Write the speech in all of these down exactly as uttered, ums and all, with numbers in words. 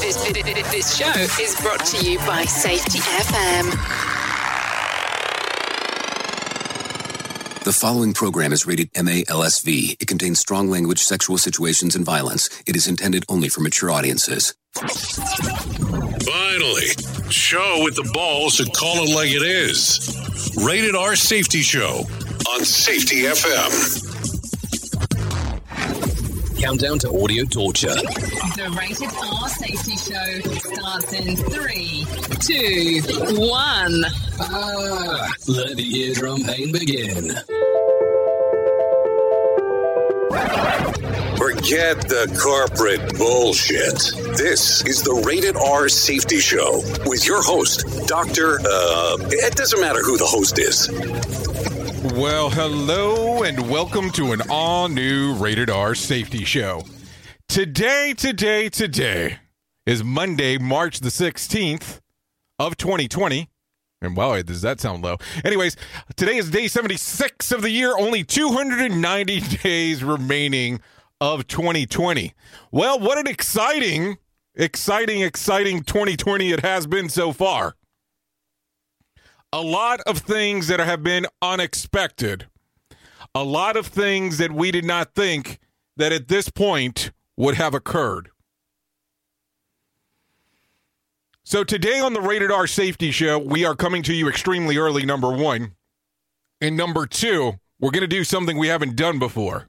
This, this, this show is brought to you by Safety F M. The following program is rated M A L S V. It contains strong language, sexual situations, and violence. It is intended only for mature audiences. Finally, show with the balls to call it like it is. Rated R Safety Show on Safety F M. Countdown to audio torture. The Rated R Safety Show starts in three, two, one. Ah, let the eardrum pain begin. Forget the corporate bullshit. This is the Rated R Safety Show with your host, Doctor Uh, it doesn't matter who the host is. Well, hello and welcome to an all-new Rated R Safety Show. Today, today, today is Monday, March the sixteenth of twenty twenty. And wow, does that sound low? Anyways, today is day seventy-six of the year, only two hundred ninety days remaining of twenty twenty. Well, what an exciting, exciting, exciting twenty twenty it has been so far. A lot of things that have been unexpected. A lot of things that we did not think that at this point would have occurred. So today on the Rated R Safety Show, we are coming to you extremely early, number one. And number two, we're going to do something we haven't done before.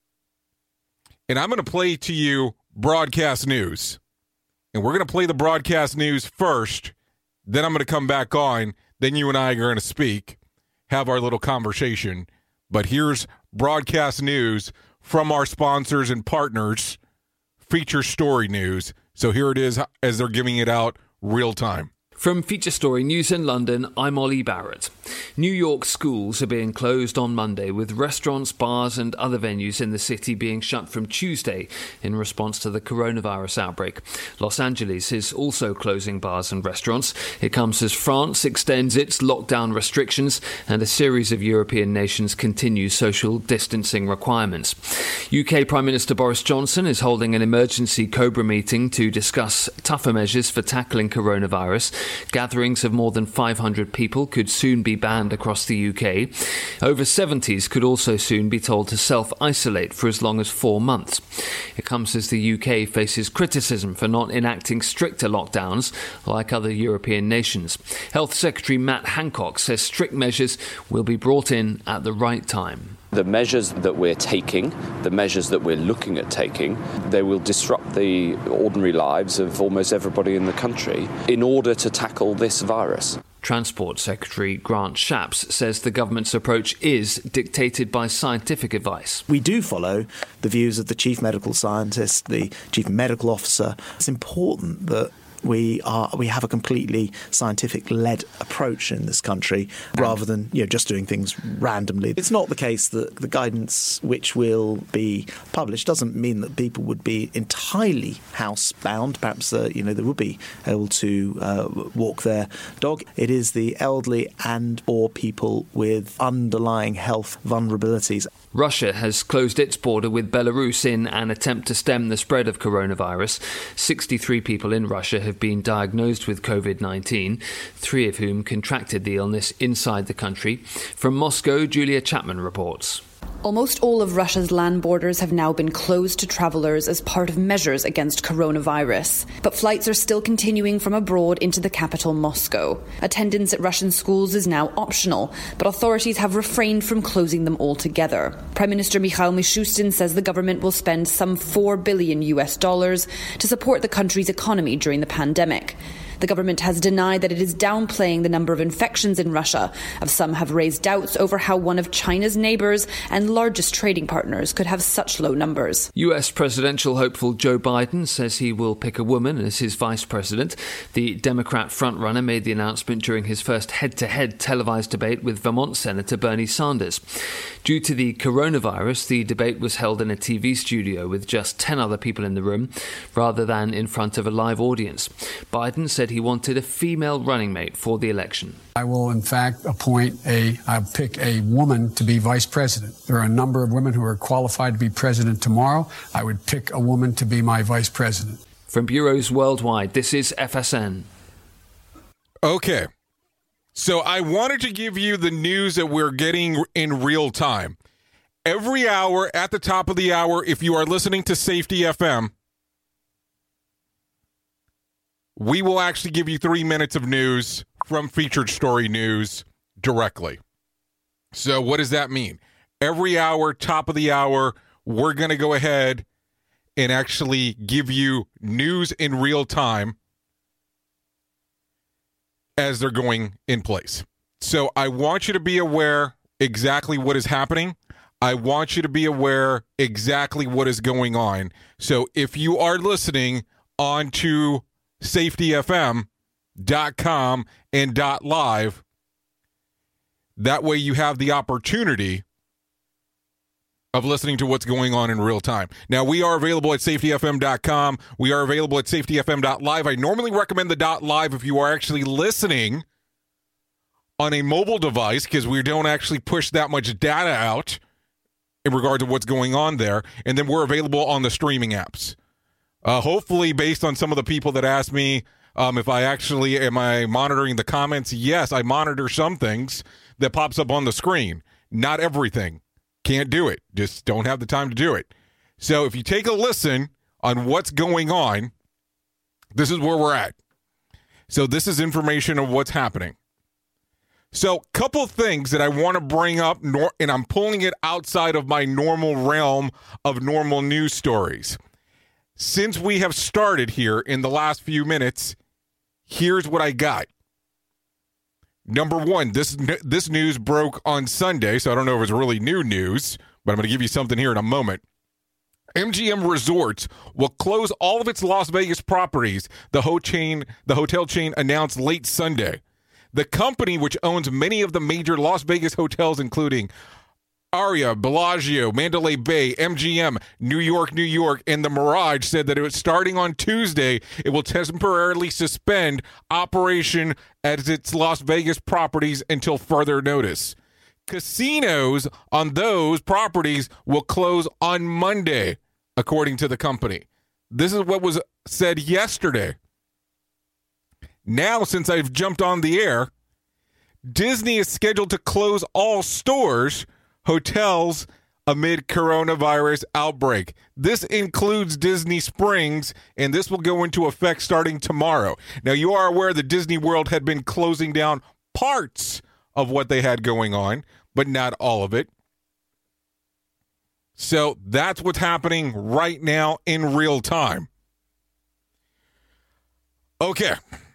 And I'm going to play to you broadcast news. And we're going to play the broadcast news first. Then I'm going to come back on. Then you and I are going to speak, have our little conversation. But here's broadcast news from our sponsors and partners, Feature Story News. So here it is as they're giving it out real time. From Feature Story News in London, I'm Ollie Barrett. New York schools are being closed on Monday, with restaurants, bars and other venues in the city being shut from Tuesday in response to the coronavirus outbreak. Los Angeles is also closing bars and restaurants. It comes as France extends its lockdown restrictions and a series of European nations continue social distancing requirements. U K Prime Minister Boris Johnson is holding an emergency COBRA meeting to discuss tougher measures for tackling coronavirus. Gatherings of more than five hundred people could soon be banned across the U K. Over seventies could also soon be told to self-isolate for as long as four months. It comes as the U K faces criticism for not enacting stricter lockdowns like other European nations. Health Secretary Matt Hancock says strict measures will be brought in at the right time. The measures that we're taking, the measures that we're looking at taking, they will disrupt the ordinary lives of almost everybody in the country in order to tackle this virus. Transport Secretary Grant Shapps says the government's approach is dictated by scientific advice. We do follow the views of the chief medical scientist, the chief medical officer. It's important that We are we have a completely scientific-led approach in this country rather than you know just doing things randomly. It's not the case that the guidance which will be published doesn't mean that people would be entirely housebound. Perhaps uh, you know they would be able to uh, walk their dog. It is the elderly and or people with underlying health vulnerabilities. Russia has closed its border with Belarus in an attempt to stem the spread of coronavirus. sixty-three people in Russia have been diagnosed with covid nineteen, three of whom contracted the illness inside the country. From Moscow, Julia Chapman reports. Almost all of Russia's land borders have now been closed to travellers as part of measures against coronavirus. But flights are still continuing from abroad into the capital, Moscow. Attendance at Russian schools is now optional, but authorities have refrained from closing them altogether. Prime Minister Mikhail Mishustin says the government will spend some four billion U S dollars to support the country's economy during the pandemic. The government has denied that it is downplaying the number of infections in Russia, as some have raised doubts over how one of China's neighbours and largest trading partners could have such low numbers. U S presidential hopeful Joe Biden says he will pick a woman as his vice president. The Democrat frontrunner made the announcement during his first head-to-head televised debate with Vermont Senator Bernie Sanders. Due to the coronavirus, the debate was held in a T V studio with just ten other people in the room, rather than in front of a live audience. Biden said he wanted a female running mate for the election. I will, in fact, appoint a, I'll pick a woman to be vice president. There are a number of women who are qualified to be president tomorrow. I would pick a woman to be my vice president. From bureaus worldwide, this is F S N. Okay. So I wanted to give you the news that we're getting in real time. Every hour, at the top of the hour, if you are listening to Safety F M, we will actually give you three minutes of news from Featured Story News directly. So what does that mean? Every hour, top of the hour, we're going to go ahead and actually give you news in real time as they're going in place. So I want you to be aware exactly what is happening. I want you to be aware exactly what is going on. So if you are listening on to safety f m dot com and .live, that way you have the opportunity of listening to what's going on in real time. Now, we are available at safety f m dot com. We are available at safety f m dot live. I normally recommend the .live if you are actually listening on a mobile device, because we don't actually push that much data out in regard to what's going on there. And then we're available on the streaming apps. Uh, hopefully, based on some of the people that asked me um, if I actually, am I monitoring the comments? Yes, I monitor some things that pops up on the screen. Not everything. Can't do it. Just don't have the time to do it. So if you take a listen on what's going on, this is where we're at. So this is information of what's happening. So couple things that I want to bring up, and I'm pulling it outside of my normal realm of normal news stories. Since we have started here in the last few minutes, here's what I got. Number one, this this news broke on Sunday, so I don't know if it's really new news, but I'm going to give you something here in a moment. M G M Resorts will close all of its Las Vegas properties, the, ho- chain, the hotel chain announced late Sunday. The company, which owns many of the major Las Vegas hotels, including Aria, Bellagio, Mandalay Bay, M G M, New York, New York, and the Mirage, said that it was starting on Tuesday, it will temporarily suspend operation at its Las Vegas properties until further notice. Casinos on those properties will close on Monday, according to the company. This is what was said yesterday. Now, since I've jumped on the air, Disney is scheduled to close all stores, hotels, amid coronavirus outbreak. This includes Disney Springs, and this will go into effect starting tomorrow. Now, you are aware that Disney World had been closing down parts of what they had going on, but not all of it. So that's what's happening right now in real time. Okay.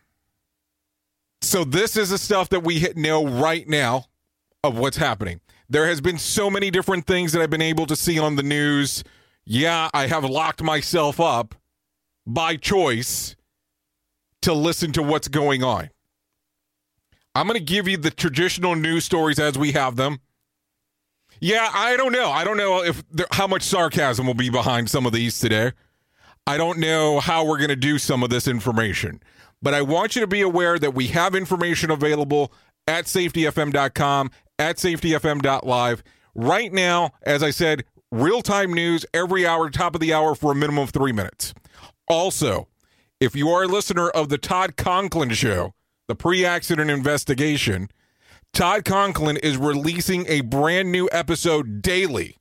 So this is the stuff that we know right now of what's happening. There has been so many different things that I've been able to see on the news. Yeah, I have locked myself up by choice to listen to what's going on. I'm going to give you the traditional news stories as we have them. Yeah, I don't know. I don't know if there, how much sarcasm will be behind some of these today. I don't know how we're going to do some of this information. But I want you to be aware that we have information available at safety f m dot com, at safety f m dot live. Right now, as I said, real-time news every hour, top of the hour for a minimum of three minutes. Also, if you are a listener of the Todd Conklin Show, the pre-accident investigation, Todd Conklin is releasing a brand new episode daily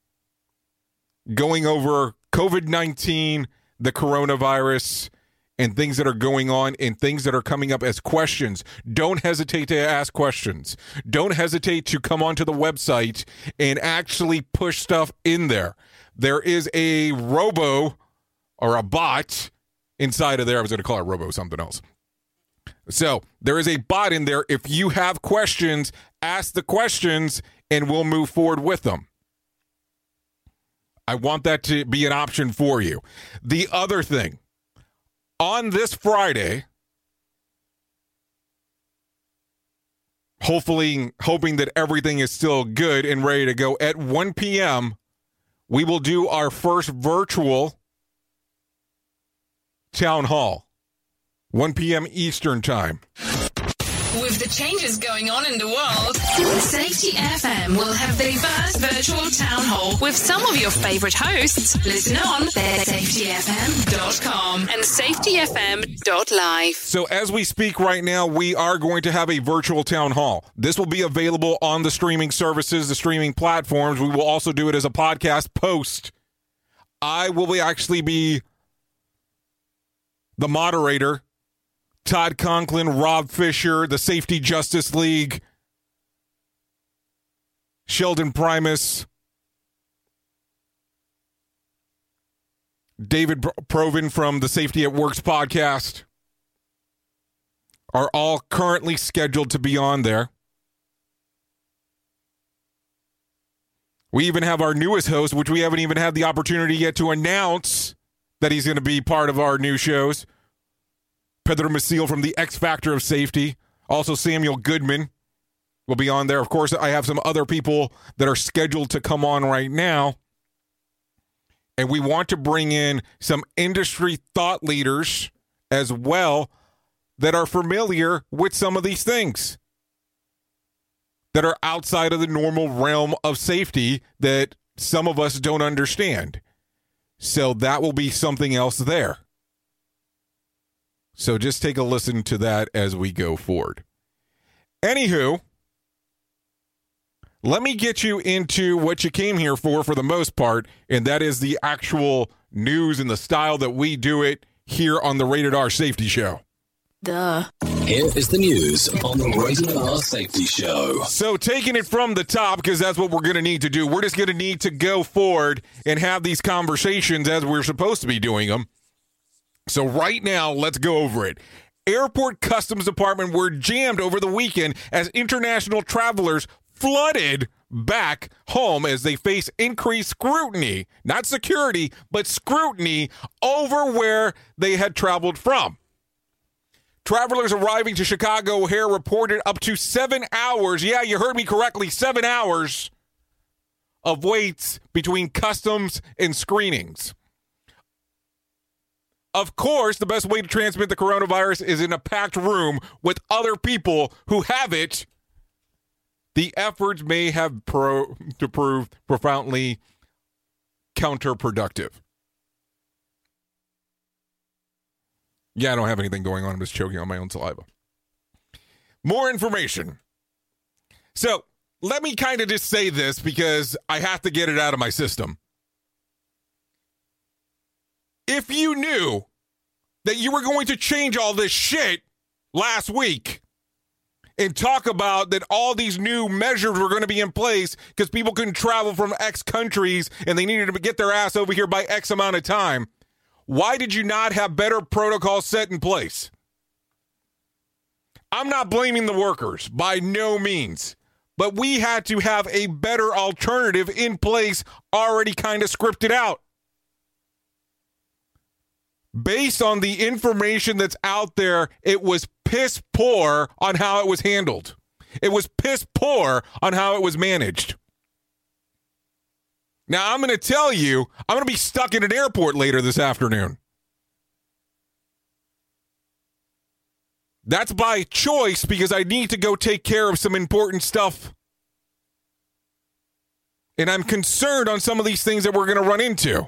going over covid nineteen, the coronavirus, and things that are going on and things that are coming up as questions. Don't hesitate to ask questions. Don't hesitate to come onto the website and actually push stuff in there. There is a robo or a bot inside of there. I was going to call it robo something else. So there is a bot in there. If you have questions, ask the questions and we'll move forward with them. I want that to be an option for you. The other thing, on this Friday, hopefully, hoping that everything is still good and ready to go, at one p.m., we will do our first virtual town hall. one p.m. Eastern time. With the changes going on in the world, Safety F M will have their first virtual town hall with some of your favorite hosts. Listen on safety f m dot com and safety f m dot live. So as we speak right now, we are going to have a virtual town hall. This will be available on the streaming services, the streaming platforms. We will also do it as a podcast post. I will actually be the moderator. Todd Conklin, Rob Fisher, the Safety Justice League, Sheldon Primus, David Proven from the Safety at Works podcast are all currently scheduled to be on there. We even have our newest host, which we haven't even had the opportunity yet to announce that he's going to be part of our new shows. Pedro Maciel from the X Factor of Safety. Also Samuel Goodman will be on there. Of course, I have some other people that are scheduled to come on right now. And we want to bring in some industry thought leaders as well that are familiar with some of these things that are outside of the normal realm of safety that some of us don't understand. So that will be something else there. So just take a listen to that as we go forward. Anywho, let me get you into what you came here for, for the most part, and that is the actual news and the style that we do it here on the Rated R Safety Show. Duh. Here is the news on the Rated R Safety Show. So taking it from the top, because that's what we're going to need to do. We're just going to need to go forward and have these conversations as we're supposed to be doing them. So right now, let's go over it. Airport Customs Department were jammed over the weekend as international travelers flooded back home as they face increased scrutiny, not security, but scrutiny over where they had traveled from. Travelers arriving to Chicago O'Hare reported up to seven hours, yeah, you heard me correctly, seven hours of waits between customs and screenings. Of course, the best way to transmit the coronavirus is in a packed room with other people who have it. The efforts may have pro- to prove profoundly counterproductive. Yeah, I don't have anything going on. I'm just choking on my own saliva. More information. So let me kind of just say this because I have to get it out of my system. If you knew that you were going to change all this shit last week and talk about that all these new measures were going to be in place because people couldn't travel from X countries and they needed to get their ass over here by X amount of time, why did you not have better protocols set in place? I'm not blaming the workers, by no means. But we had to have a better alternative in place, already kind of scripted out. Based on the information that's out there, it was piss poor on how it was handled. It was piss poor on how it was managed. Now, I'm going to tell you, I'm going to be stuck in an airport later this afternoon. That's by choice because I need to go take care of some important stuff. And I'm concerned on some of these things that we're going to run into.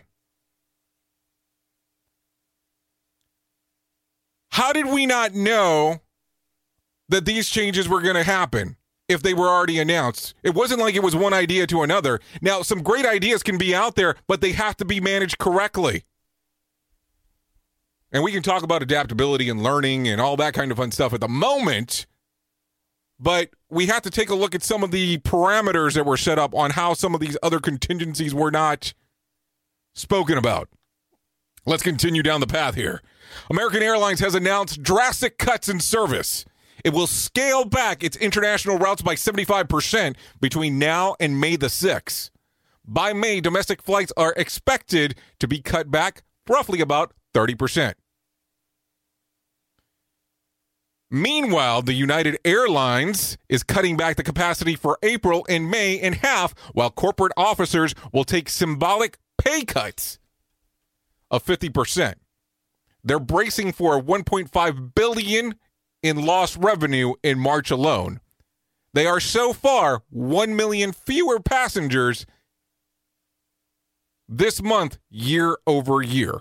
How did we not know that these changes were going to happen if they were already announced? It wasn't like it was one idea to another. Now, some great ideas can be out there, but they have to be managed correctly. And we can talk about adaptability and learning and all that kind of fun stuff at the moment. But we have to take a look at some of the parameters that were set up on how some of these other contingencies were not spoken about. Let's continue down the path here. American Airlines has announced drastic cuts in service. It will scale back its international routes by seventy-five percent between now and May the sixth. By May, domestic flights are expected to be cut back roughly about thirty percent. Meanwhile, the United Airlines is cutting back the capacity for April and May in half, while corporate officers will take symbolic pay cuts of fifty percent. They're bracing for a one point five billion dollars in lost revenue in March alone. They are so far one million fewer passengers this month, year over year.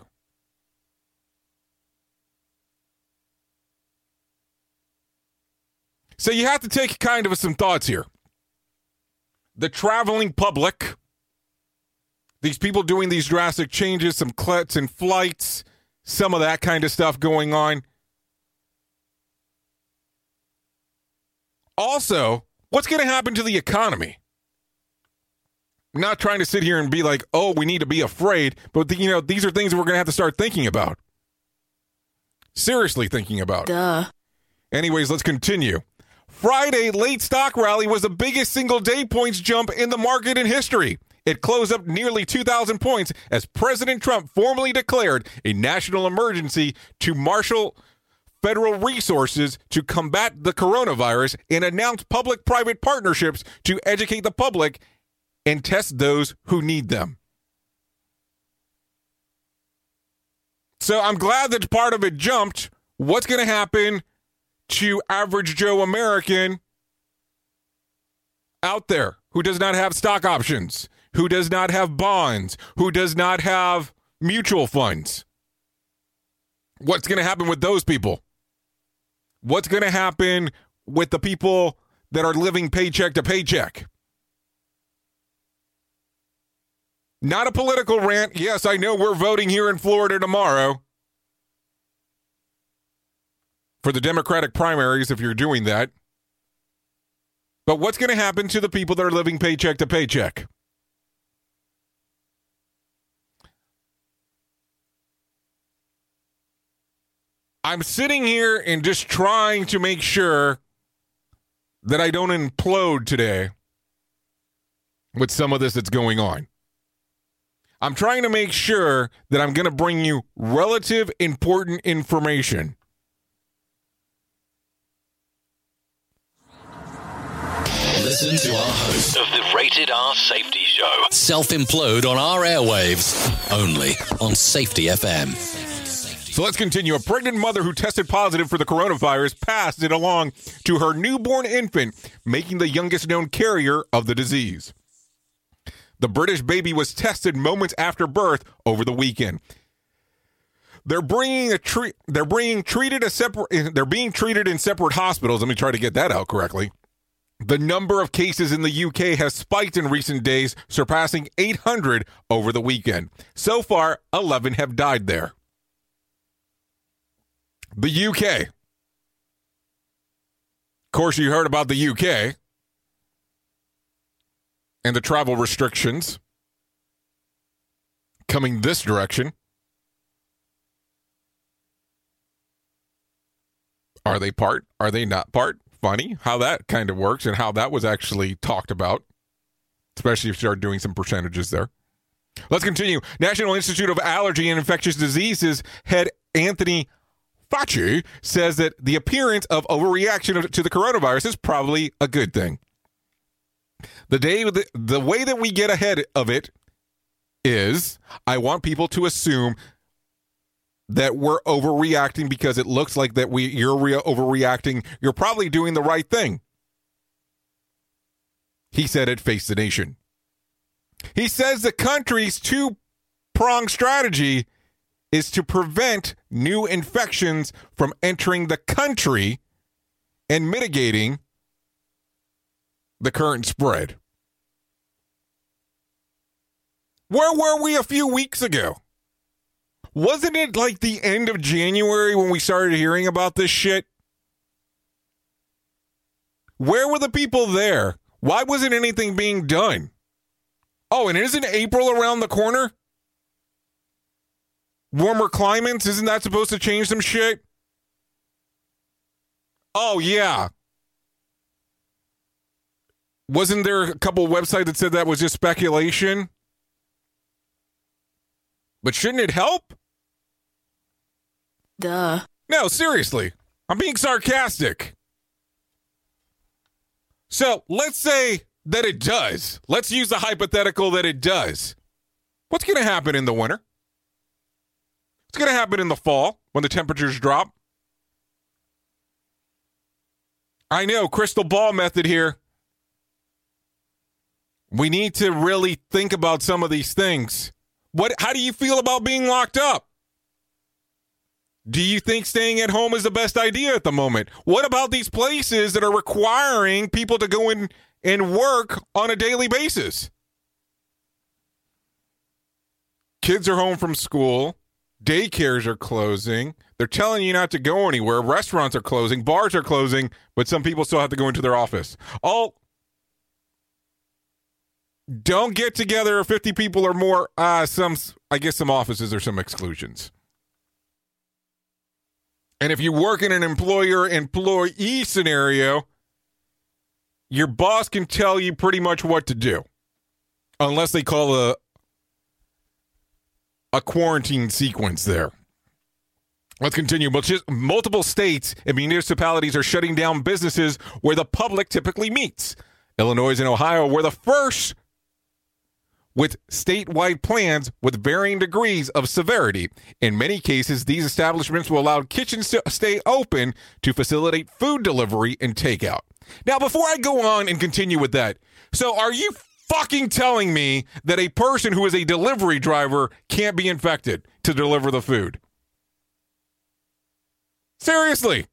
So you have to take kind of some thoughts here. The traveling public, these people doing these drastic changes, some cuts in flights, some of that kind of stuff going on. Also, what's going to happen to the economy? I'm not trying to sit here and be like, oh, we need to be afraid, but the, you know, these are things that we're going to have to start thinking about. Seriously thinking about. Duh. Anyways, let's continue. Friday late stock rally was the biggest single day points jump in the market in history. It closed up nearly two thousand points as President Trump formally declared a national emergency to marshal federal resources to combat the coronavirus and announced public-private partnerships to educate the public and test those who need them. So I'm glad that part of it jumped. What's going to happen to average Joe American out there who does not have stock options, who does not have bonds, who does not have mutual funds? What's going to happen with those people? What's going to happen with the people that are living paycheck to paycheck? Not a political rant. Yes, I know we're voting here in Florida tomorrow for the Democratic primaries if you're doing that. But what's going to happen to the people that are living paycheck to paycheck? I'm sitting here and just trying to make sure that I don't implode today with some of this that's going on. I'm trying to make sure that I'm going to bring you relative important information. Listen to our host Of the Rated R Safety Show. self-implode on our airwaves, only on Safety F M. So let's continue. A pregnant mother who tested positive for the coronavirus passed it along to her newborn infant, making the youngest known carrier of the disease. The British baby was tested moments after birth over the weekend. They're bringing a tre- they're bringing treated a separate they're being treated in separate hospitals. Let me try to get that out correctly. The number of cases in the U K has spiked in recent days, surpassing eight hundred over the weekend. So far, eleven have died there. The U K. Of course, you heard about the U K and the travel restrictions coming this direction. Are they part? Are they not part? Funny how that kind of works and how that was actually talked about, especially if you start doing some percentages there. Let's continue. National Institute of Allergy and Infectious Diseases head Anthony Fauci says that the appearance of overreaction to the coronavirus is probably a good thing. The day, the, the way that we get ahead of it is I want people to assume that we're overreacting because it looks like that we you're re- overreacting. You're probably doing the right thing. He said at Face the Nation. He says the country's two-pronged strategy is to prevent new infections from entering the country and mitigating the current spread. Where were we a few weeks ago? Wasn't it like the end of January when we started hearing about this shit? Where were the people there? Why wasn't anything being done? Oh, and isn't April around the corner? Warmer climates, isn't that supposed to change some shit? Oh, yeah. Wasn't there a couple websites that said that was just speculation? But shouldn't it help? Duh. No, seriously. I'm being sarcastic. So let's say that it does. Let's use the hypothetical that it does. What's going to happen in the winter? What's going to happen in the fall when the temperatures drop? I know, crystal ball method here. We need to really think about some of these things. What? How do you feel about being locked up? Do you think staying at home is the best idea at the moment? What about these places that are requiring people to go in and work on a daily basis? Kids are home from school. Daycares are closing. They're telling you not to go anywhere. Restaurants are closing. Bars are closing. But some people still have to go into their office. Oh, don't get together if fifty people or more. Uh, some, I guess some offices are some exclusions. And if you work in an employer-employee scenario, your boss can tell you pretty much what to do. Unless they call a a quarantine sequence there. Let's continue. Multiple states and municipalities are shutting down businesses where the public typically meets. Illinois and Ohio were the first with statewide plans with varying degrees of severity. In many cases, these establishments will allow kitchens to stay open to facilitate food delivery and takeout. Now, before I go on and continue with that, so are you fucking telling me that a person who is a delivery driver can't be infected to deliver the food? Seriously.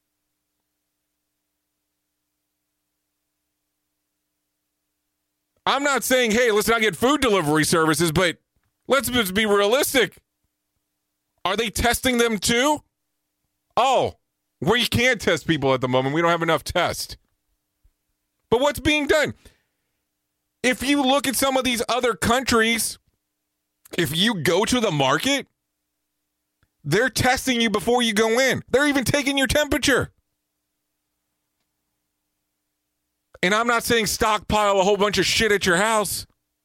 I'm not saying, hey, let's not get food delivery services, but let's just be realistic. Are they testing them too? Oh, we can't test people at the moment. We don't have enough tests. But what's being done? If you look at some of these other countries, if you go to the market, they're testing you before you go in. They're even taking your temperature. And I'm not saying stockpile a whole bunch of shit at your house.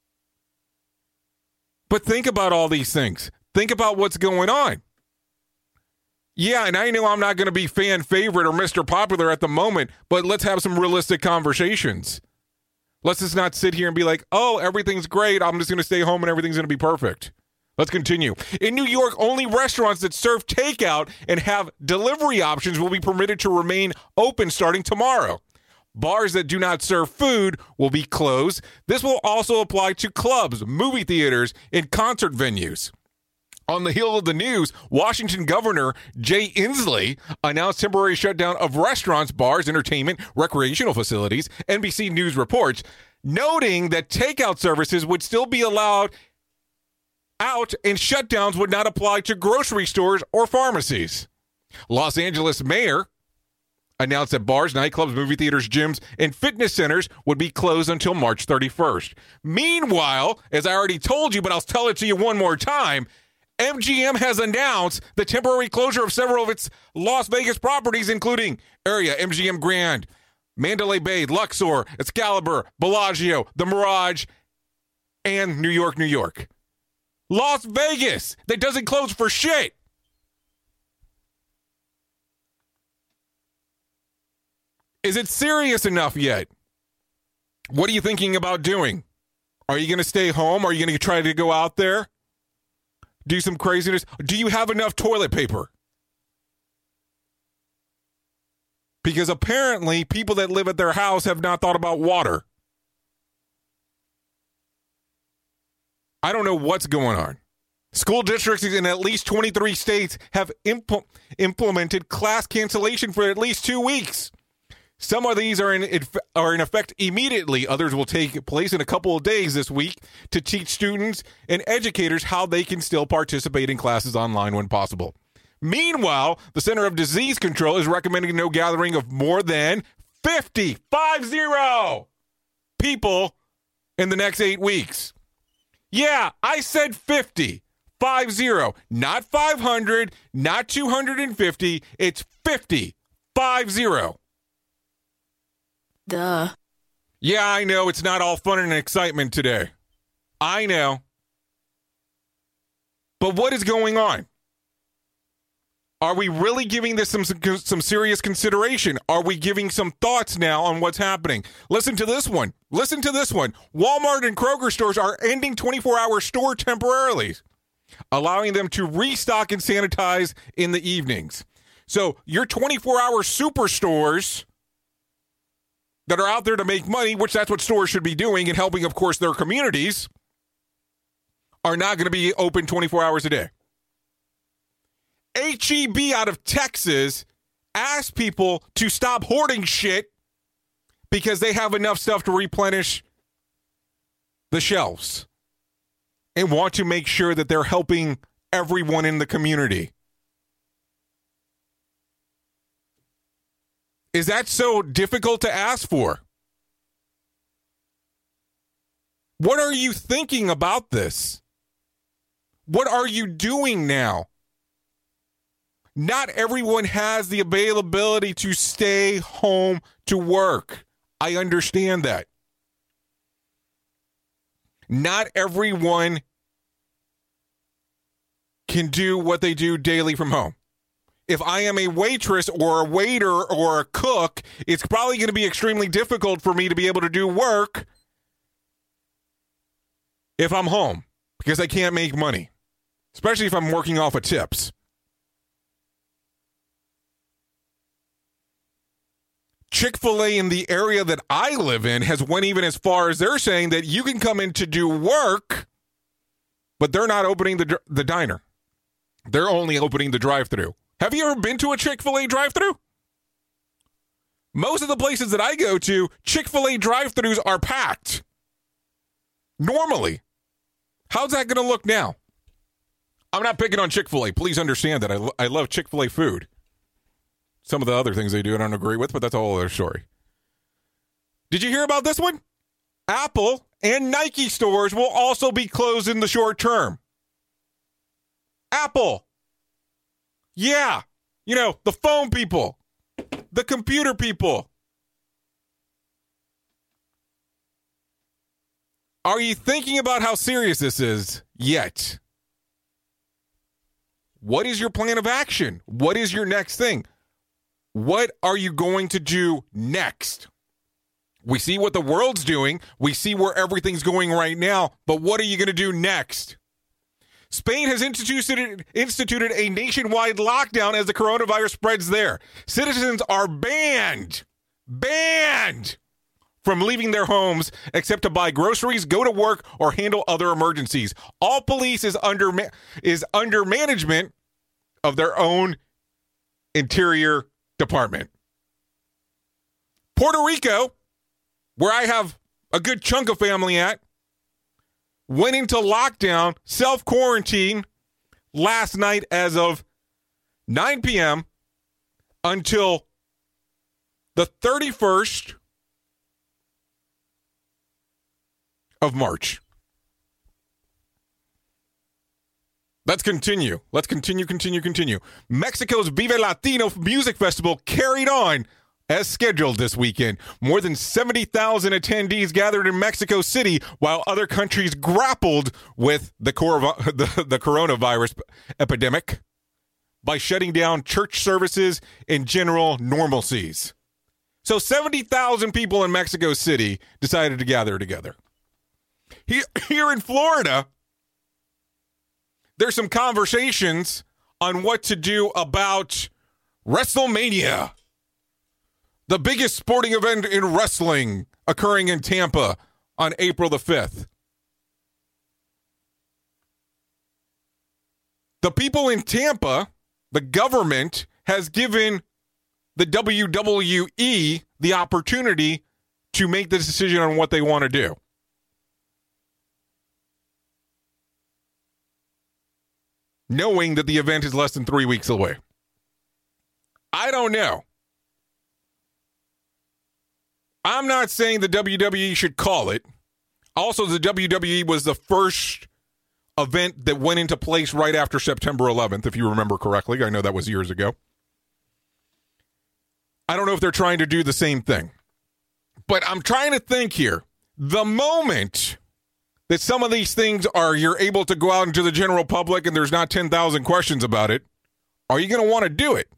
But think about all these things. Think about what's going on. Yeah, and I know I'm not going to be fan favorite or Mister Popular at the moment, but let's have some realistic conversations. Let's just not sit here and be like, oh, everything's great. I'm just going to stay home and everything's going to be perfect. Let's continue. In New York, only restaurants that serve takeout and have delivery options will be permitted to remain open starting tomorrow. Bars that do not serve food will be closed. This will also apply to clubs, movie theaters, and concert venues. On the heel of the news, Washington Governor Jay Inslee announced temporary shutdown of restaurants, bars, entertainment, recreational facilities. N B C News reports, noting that takeout services would still be allowed out and shutdowns would not apply to grocery stores or pharmacies. Los Angeles Mayor announced that bars, nightclubs, movie theaters, gyms, and fitness centers would be closed until March thirty-first. Meanwhile, as I already told you, but I'll tell it to you one more time, M G M has announced the temporary closure of several of its Las Vegas properties, including Area, M G M Grand, Mandalay Bay, Luxor, Excalibur, Bellagio, The Mirage, and New York, New York. Las Vegas, that doesn't close for shit. Is it serious enough yet? What are you thinking about doing? Are you going to stay home? Are you going to try to go out there? Do some craziness? Do you have enough toilet paper? Because apparently people that live at their house have not thought about water. I don't know what's going on. School districts in at least twenty-three states have impl- implemented class cancellation for at least two weeks. Some of these are in are in effect immediately. Others will take place in a couple of days this week to teach students and educators how they can still participate in classes online when possible. Meanwhile, the Center of Disease Control is recommending no gathering of more than fifty, five zero people in the next eight weeks. Yeah, I said fifty, five zero, not five hundred, not two hundred fifty. It's fifty, five zero. Duh. Yeah, I know it's not all fun and excitement today. I know. But what is going on? Are we really giving this some, some some serious consideration? Are we giving some thoughts now on what's happening? Listen to this one. Listen to this one. Walmart and Kroger stores are ending twenty-four hour store temporarily, allowing them to restock and sanitize in the evenings. So your twenty-four hour superstores that are out there to make money, which that's what stores should be doing and helping, of course, their communities, are not going to be open twenty-four hours a day. H E B out of Texas asked people to stop hoarding shit because they have enough stuff to replenish the shelves and want to make sure that they're helping everyone in the community. Is that so difficult to ask for? What are you thinking about this? What are you doing now? Not everyone has the availability to stay home to work. I understand that. Not everyone can do what they do daily from home. If I am a waitress or a waiter or a cook, it's probably going to be extremely difficult for me to be able to do work if I'm home because I can't make money, especially if I'm working off of tips. Chick-fil-A in the area that I live in has went even as far as they're saying that you can come in to do work, but they're not opening the the diner. They're only opening the drive-thru. Have you ever been to a Chick-fil-A drive-thru? Most of the places that I go to, Chick-fil-A drive-thrus are packed. Normally. How's that going to look now? I'm not picking on Chick-fil-A. Please understand that. I, lo- I love Chick-fil-A food. Some of the other things they do I don't agree with, but that's a whole other story. Did you hear about this one? Apple and Nike stores will also be closed in the short term. Apple. Yeah. You know, the phone people. The computer people. Are you thinking about how serious this is yet? What is your plan of action? What is your next thing? What are you going to do next? We see what the world's doing. We see where everything's going right now. But what are you going to do next? Spain has instituted, instituted a nationwide lockdown as the coronavirus spreads there. Citizens are banned, banned from leaving their homes except to buy groceries, go to work, or handle other emergencies. All police is under is under management of their own interior department. Puerto Rico, where I have a good chunk of family at, went into lockdown, self-quarantine last night as of nine p.m. until the thirty-first of March. Let's continue. Let's continue, continue, continue. Mexico's Vive Latino Music Festival carried on as scheduled this weekend. More than seventy thousand attendees gathered in Mexico City while other countries grappled with the, cor- the, the coronavirus epidemic by shutting down church services and general normalcies. So seventy thousand people in Mexico City decided to gather together. Here, here in Florida, there's some conversations on what to do about WrestleMania, the biggest sporting event in wrestling occurring in Tampa on April the fifth. The people in Tampa, the government, has given the W W E the opportunity to make the decision on what they want to do. Knowing that the event is less than three weeks away. I don't know. I'm not saying the W W E should call it. Also, the W W E was the first event that went into place right after September eleventh, if you remember correctly. I know that was years ago. I don't know if they're trying to do the same thing. But I'm trying to think here. The moment that some of these things are, you're able to go out into the general public and there's not ten thousand questions about it, are you going to want to do it?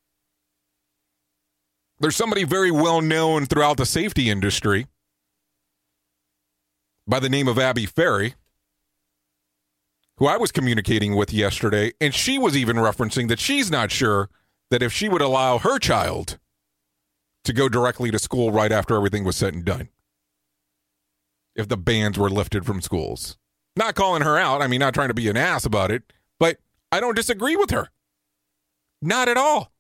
There's somebody very well known throughout the safety industry by the name of Abby Ferry, who I was communicating with yesterday, and she was even referencing that she's not sure that if she would allow her child to go directly to school right after everything was said and done. If the bans were lifted from schools. Not calling her out. I mean, not trying to be an ass about it, but I don't disagree with her. Not at all.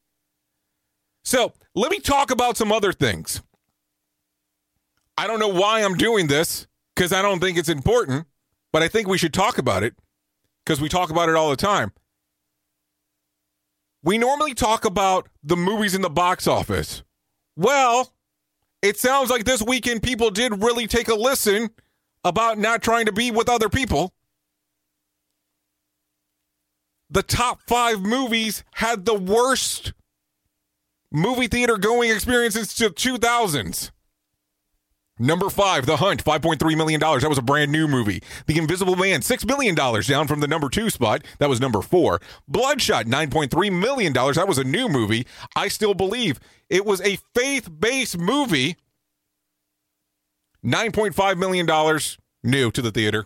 So let me talk about some other things. I don't know why I'm doing this because I don't think it's important, but I think we should talk about it because we talk about it all the time. We normally talk about the movies in the box office. Well, it sounds like this weekend people did really take a listen about not trying to be with other people. The top five movies had the worst movie theater going experience since the two thousands. Number five, The Hunt, five point three million dollars. That was a brand new movie. The Invisible Man, six million dollars, down from the number two spot. That was number four. Bloodshot, nine point three million dollars. That was a new movie. I Still Believe. It was a faith-based movie. nine point five million dollars new to the theater.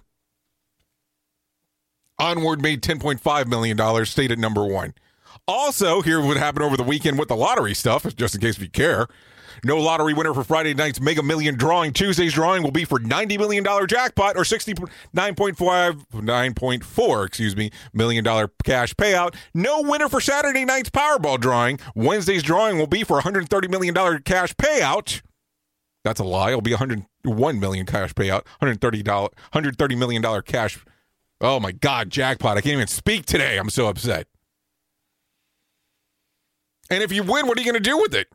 Onward made ten point five million dollars, stayed at number one. Also, here's what happened over the weekend with the lottery stuff, just in case you care. No lottery winner for Friday night's Mega Million drawing. Tuesday's drawing will be for ninety million dollars jackpot or sixty-nine point five, nine point four, excuse me, million dollar cash payout. No winner for Saturday night's Powerball drawing. Wednesday's drawing will be for one hundred thirty million dollars cash payout. That's a lie. It'll be one hundred one million dollars cash payout. one hundred thirty dollars, one hundred thirty million dollars cash. Oh my God, jackpot. I can't even speak today. I'm so upset. And if you win, what are you going to do with it?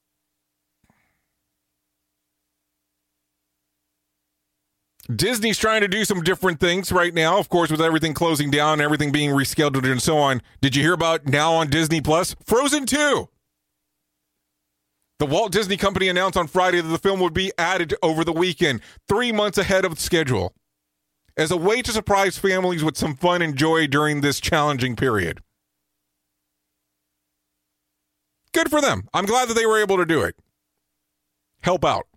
Disney's trying to do some different things right now, of course, with everything closing down, everything being rescheduled and so on. Did you hear about now on Disney Plus? Frozen two. The Walt Disney Company announced on Friday that the film would be added over the weekend, three months ahead of schedule, as a way to surprise families with some fun and joy during this challenging period. Good for them. I'm glad that they were able to do it. Help out.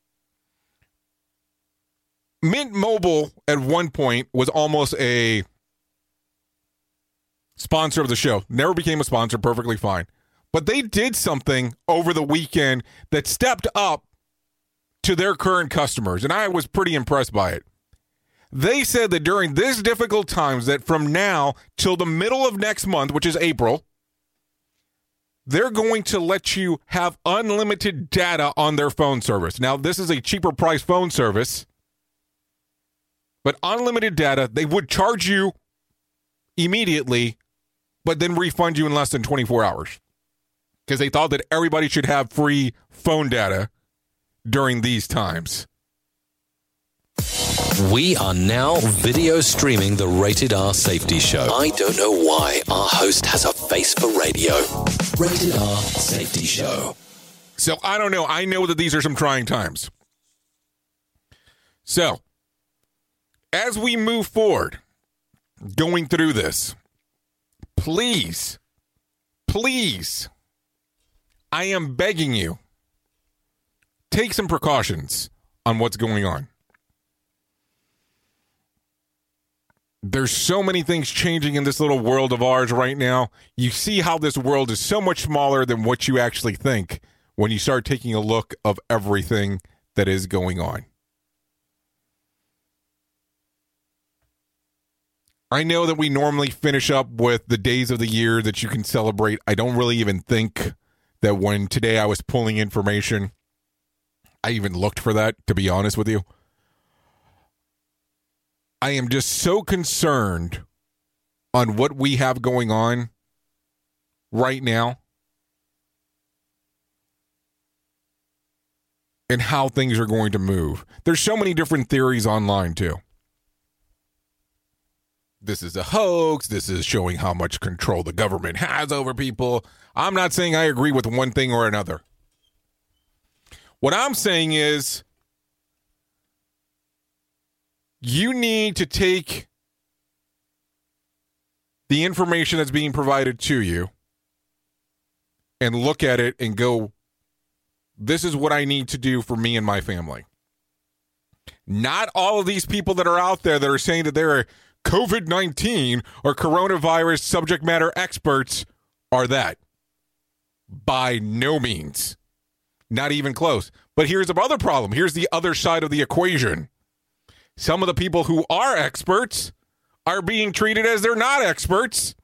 Mint Mobile at one point was almost a sponsor of the show. Never became a sponsor, perfectly fine. But they did something over the weekend that stepped up to their current customers, and I was pretty impressed by it. They said that during this difficult times, that from now till the middle of next month, which is April, they're going to let you have unlimited data on their phone service. Now, this is a cheaper price phone service. But unlimited data, they would charge you immediately, but then refund you in less than twenty-four hours. Because they thought that everybody should have free phone data during these times. We are now video streaming the Rated R Safety Show. I don't know why our host has a face for radio. Rated R Safety Show. So I don't know. I know that these are some trying times. So, as we move forward, going through this, please, please, I am begging you, take some precautions on what's going on. There's so many things changing in this little world of ours right now. You see how this world is so much smaller than what you actually think when you start taking a look of everything that is going on. I know that we normally finish up with the days of the year that you can celebrate. I don't really even think that when today I was pulling information, I even looked for that, to be honest with you. I am just so concerned on what we have going on right now and how things are going to move. There's so many different theories online, too. This is a hoax. This is showing how much control the government has over people. I'm not saying I agree with one thing or another. What I'm saying is you need to take the information that's being provided to you and look at it and go, this is what I need to do for me and my family. Not all of these people that are out there that are saying that they're COVID nineteen or coronavirus subject matter experts are that. By no means. Not even close. But here's the other problem. Here's the other side of the equation. Some of the people who are experts are being treated as they're not experts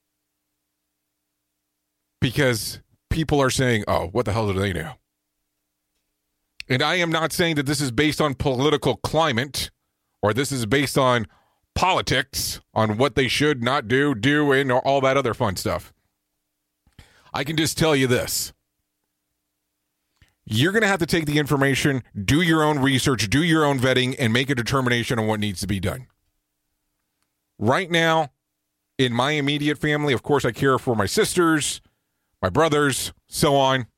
because people are saying, oh, what the hell do they know? And I am not saying that this is based on political climate or this is based on politics, on what they should not do, do, and all that other fun stuff. I can just tell you this. You're going to have to take the information, do your own research, do your own vetting, and make a determination on what needs to be done. Right now, in my immediate family, of course, I care for my sisters, my brothers, so on.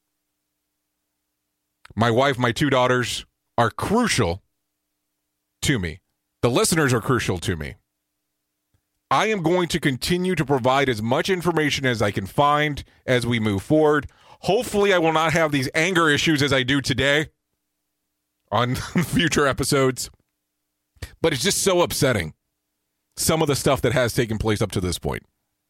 My wife, my two daughters are crucial to me. The listeners are crucial to me. I am going to continue to provide as much information as I can find as we move forward. Hopefully, I will not have these anger issues as I do today on future episodes. But it's just so upsetting, some of the stuff that has taken place up to this point.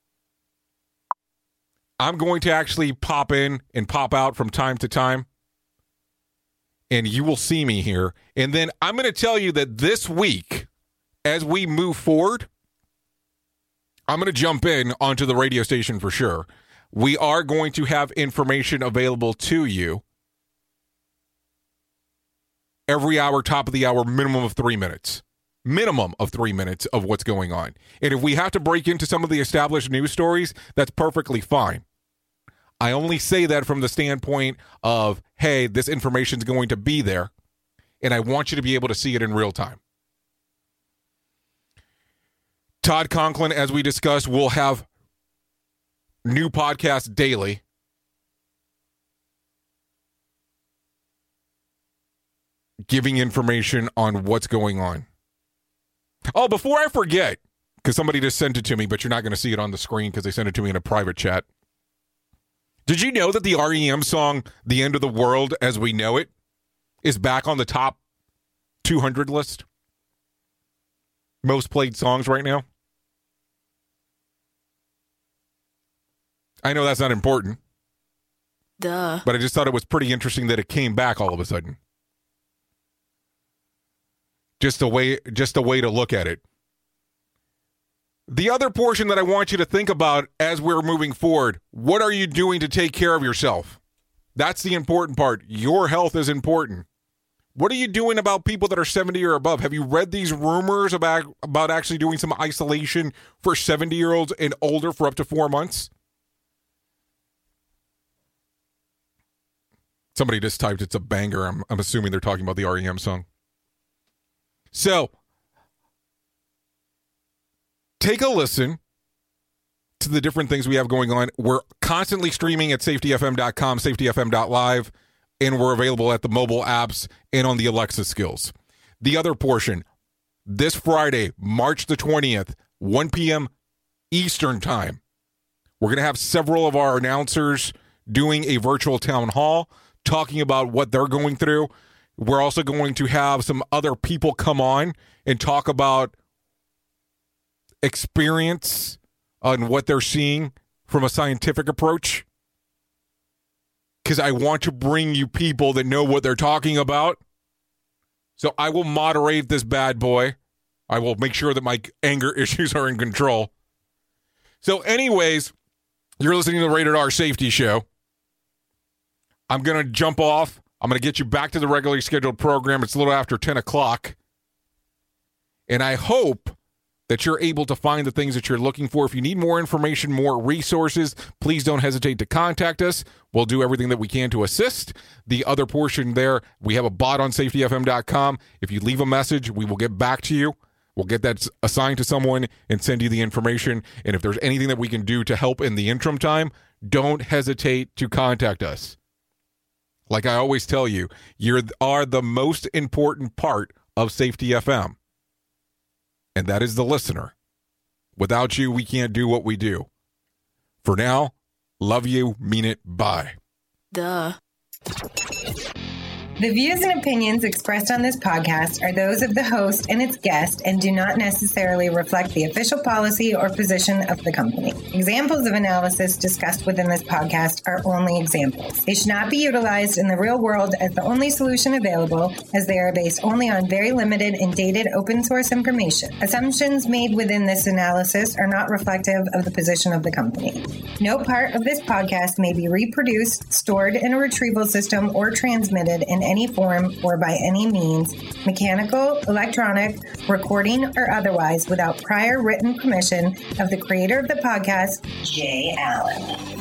I'm going to actually pop in and pop out from time to time. And you will see me here. And then I'm going to tell you that this week, as we move forward, I'm going to jump in onto the radio station for sure. We are going to have information available to you every hour, top of the hour, minimum of three minutes. Minimum of three minutes of what's going on. And if we have to break into some of the established news stories, that's perfectly fine. I only say that from the standpoint of, hey, this information is going to be there, and I want you to be able to see it in real time. Todd Conklin, as we discussed, will have new podcasts daily. Giving information on what's going on. Oh, before I forget, because somebody just sent it to me, but you're not going to see it on the screen because they sent it to me in a private chat. Did you know that the R E M song, The End of the World as We Know It, is back on the top two hundred list? Most played songs right now? I know that's not important. Duh. But I just thought it was pretty interesting that it came back all of a sudden. Just a way, just a way to look at it. The other portion that I want you to think about as we're moving forward, what are you doing to take care of yourself? That's the important part. Your health is important. What are you doing about people that are seventy or above? Have you read these rumors about, about actually doing some isolation for seventy-year-olds and older for up to four months? Somebody just typed, it's a banger. I'm, I'm assuming they're talking about the R E M song. So, take a listen to the different things we have going on. We're constantly streaming at safety f m dot com, safety f m dot live, and we're available at the mobile apps and on the Alexa skills. The other portion, this Friday, March the twentieth, one p.m. Eastern Time, we're going to have several of our announcers doing a virtual town hall, talking about what they're going through. We're also going to have some other people come on and talk about experience on what they're seeing from a scientific approach. Because I want to bring you people that know what they're talking about. So I will moderate this bad boy. I will make sure that my anger issues are in control. So anyways, you're listening to the Rated R Safety Show. I'm going to jump off. I'm going to get you back to the regularly scheduled program. It's a little after ten o'clock. And I hope that you're able to find the things that you're looking for. If you need more information, more resources, please don't hesitate to contact us. We'll do everything that we can to assist. The other portion there, we have a bot on safety f m dot com. If you leave a message, we will get back to you. We'll get that assigned to someone and send you the information. And if there's anything that we can do to help in the interim time, don't hesitate to contact us. Like I always tell you, you are the most important part of Safety F M. And that is the listener. Without you, we can't do what we do. For now, love you, mean it, bye. Duh. The views and opinions expressed on this podcast are those of the host and its guest and do not necessarily reflect the official policy or position of the company. Examples of analysis discussed within this podcast are only examples. They should not be utilized in the real world as the only solution available, as they are based only on very limited and dated open source information. Assumptions made within this analysis are not reflective of the position of the company. No part of this podcast may be reproduced, stored in a retrieval system, or transmitted in any form or by any means, mechanical, electronic, recording, or otherwise, without prior written permission of the creator of the podcast, Jay Allen.